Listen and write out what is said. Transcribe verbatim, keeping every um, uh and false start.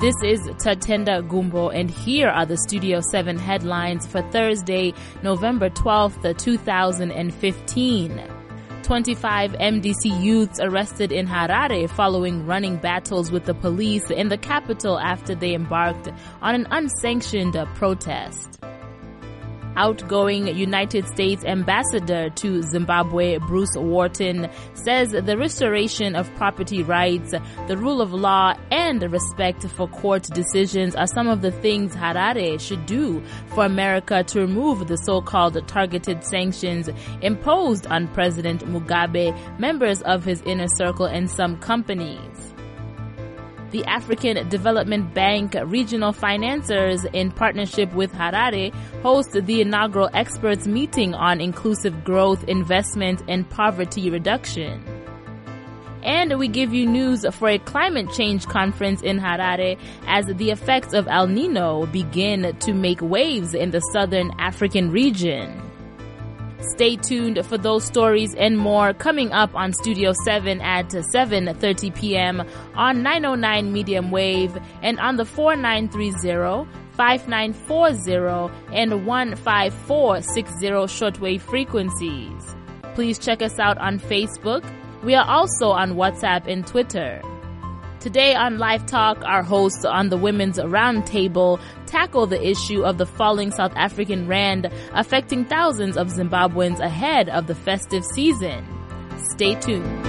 This is Tatenda Gumbo, and here are the Studio seven headlines for Thursday, November twelfth, two thousand fifteen. twenty-five M D C youths arrested in Harare following running battles with the police in the capital after they embarked on an unsanctioned protest. Outgoing United States Ambassador to Zimbabwe, Bruce Wharton, says the restoration of property rights, the rule of law, and respect for court decisions are some of the things Harare should do for America to remove the so-called targeted sanctions imposed on President Mugabe, members of his inner circle, and some companies. The African Development Bank regional financiers, in partnership with Harare, host the inaugural experts meeting on inclusive growth, investment, and poverty reduction. And we give you news for a climate change conference in Harare as the effects of El Nino begin to make waves in the southern African region. Stay tuned for those stories and more coming up on Studio seven at seven thirty p.m. on nine oh nine medium wave and on the four nine three zero, five nine four zero and one five four six zero shortwave frequencies. Please check us out on Facebook. We are also on WhatsApp and Twitter. Today on Live Talk, our hosts on the Women's Roundtable tackle the issue of the falling South African rand affecting thousands of Zimbabweans ahead of the festive season. Stay tuned.